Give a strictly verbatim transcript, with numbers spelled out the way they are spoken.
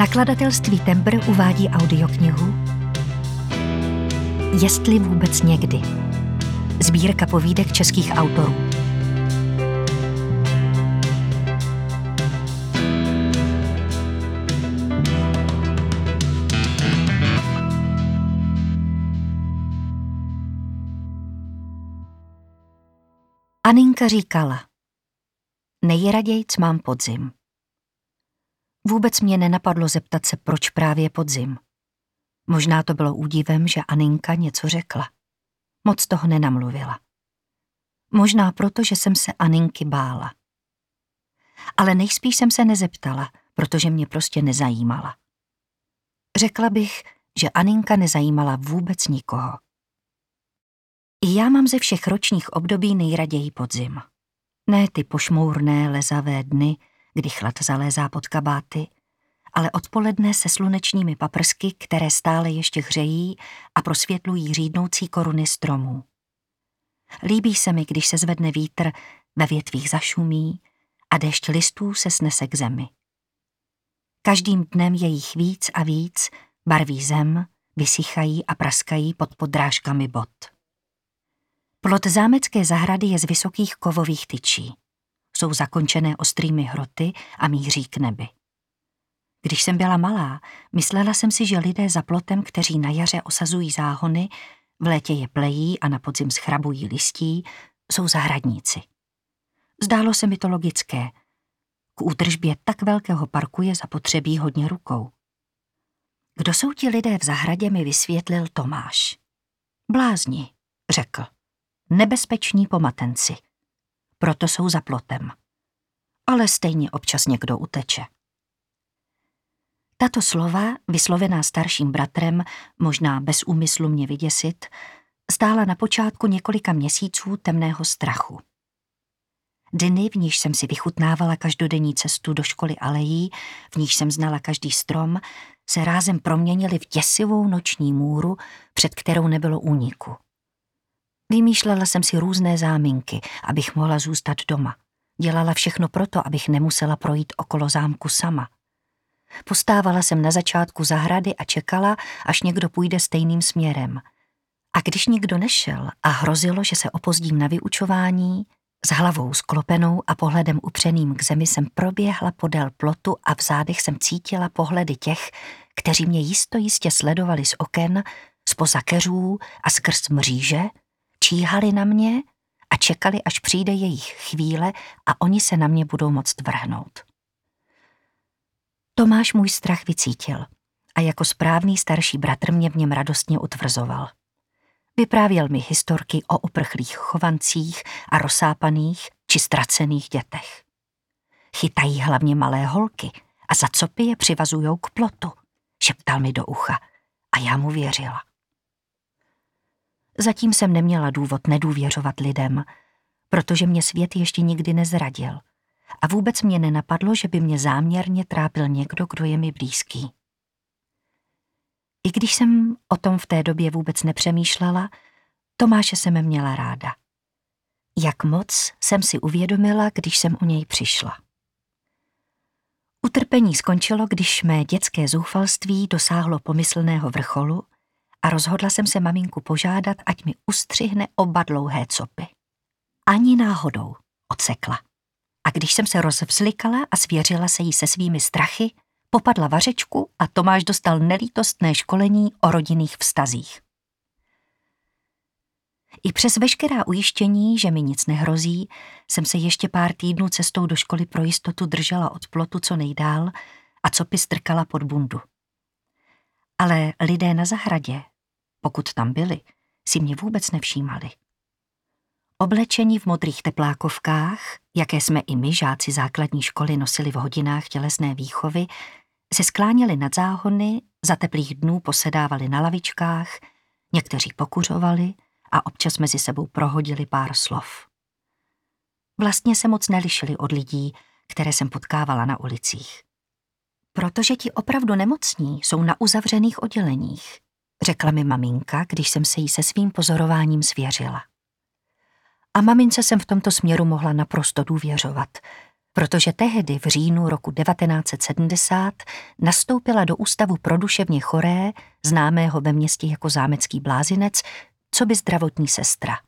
Nakladatelství Tembr uvádí audioknihu Jestli vůbec někdy. Sbírka povídek českých autorů. Aninka říkala: nejradějc mám podzim. Vůbec mě nenapadlo zeptat se, proč právě podzim. Možná to bylo údivem, že Aninka něco řekla. Moc toho nenamluvila. Možná proto, že jsem se Aninky bála. Ale nejspíš jsem se nezeptala, protože mě prostě nezajímala. Řekla bych, že Aninka nezajímala vůbec nikoho. I já mám ze všech ročních období nejraději podzim. Ne ty pošmourné, lezavé dny, kdy chlad zalézá pod kabáty, ale odpoledne se slunečními paprsky, které stále ještě hřejí a prosvětlují řídnoucí koruny stromů. Líbí se mi, když se zvedne vítr, ve větvích zašumí a déšť listů se snese k zemi. Každým dnem je jich víc a víc, barví zem, vysychají a praskají pod podrážkami bot. Plot zámecké zahrady je z vysokých kovových tyčí. Jsou zakončené ostrými hroty a míří k nebi. Když jsem byla malá, myslela jsem si, že lidé za plotem, kteří na jaře osazují záhony, v létě je plejí a na podzim schrabují listí, jsou zahradníci. Zdálo se mi to logické. K údržbě tak velkého parku je zapotřebí hodně rukou. Kdo jsou ti lidé v zahradě, mi vysvětlil Tomáš. Blázni, řekl. Nebezpeční pomatenci. Proto jsou za plotem. Ale stejně občas někdo uteče. Tato slova, vyslovená starším bratrem, možná bez úmyslu mě vyděsit, stála na počátku několika měsíců temného strachu. Dny, v níž jsem si vychutnávala každodenní cestu do školy alejí, v níž jsem znala každý strom, se rázem proměnily v děsivou noční můru, před kterou nebylo úniku. Vymýšlela jsem si různé záminky, abych mohla zůstat doma. Dělala všechno proto, abych nemusela projít okolo zámku sama. Postávala jsem na začátku zahrady a čekala, až někdo půjde stejným směrem. A když nikdo nešel a hrozilo, že se opozdím na vyučování, s hlavou sklopenou a pohledem upřeným k zemi jsem proběhla podél plotu a v zádech jsem cítila pohledy těch, kteří mě jistojistě sledovali z oken, zpoza keřů a skrz mříže, číhali na mě a čekali, až přijde jejich chvíle a oni se na mě budou moct vrhnout. Tomáš můj strach vycítil a jako správný starší bratr mě v něm radostně utvrzoval. Vyprávěl mi historky o uprchlých chovancích a rozsápaných či ztracených dětech. Chytají hlavně malé holky a za copy je přivazujou k plotu, šeptal mi do ucha a já mu věřila. Zatím jsem neměla důvod nedůvěřovat lidem, protože mě svět ještě nikdy nezradil a vůbec mě nenapadlo, že by mě záměrně trápil někdo, kdo je mi blízký. I když jsem o tom v té době vůbec nepřemýšlela, Tomáše jsem měla ráda. Jak moc jsem si uvědomila, když jsem u něj přišla. Utrpení skončilo, když mé dětské zoufalství dosáhlo pomyslného vrcholu a rozhodla jsem se maminku požádat, ať mi ustřihne oba dlouhé copy. Ani náhodou, odsekla. A když jsem se rozvzlikala a svěřila se jí se svými strachy, popadla vařečku a Tomáš dostal nelítostné školení o rodinných vztazích. I přes veškerá ujištění, že mi nic nehrozí, jsem se ještě pár týdnů cestou do školy pro jistotu držela od plotu co nejdál a copy strkala pod bundu. Ale lidé na zahradě, pokud tam byli, si mě vůbec nevšímali. Oblečení v modrých teplákovkách, jaké jsme i my, žáci základní školy, nosili v hodinách tělesné výchovy, se skláněli nad záhony, za teplých dnů posedávali na lavičkách, někteří pokuřovali a občas mezi sebou prohodili pár slov. Vlastně se moc nelišili od lidí, které jsem potkávala na ulicích. Protože ti opravdu nemocní jsou na uzavřených odděleních, řekla mi maminka, když jsem se jí se svým pozorováním svěřila. A mamince jsem v tomto směru mohla naprosto důvěřovat. protože tehdy v říjnu roku devatenáct set sedmdesát nastoupila do ústavu pro duševně choré, známého ve městě jako Zámecký Blázinec, coby zdravotní sestra.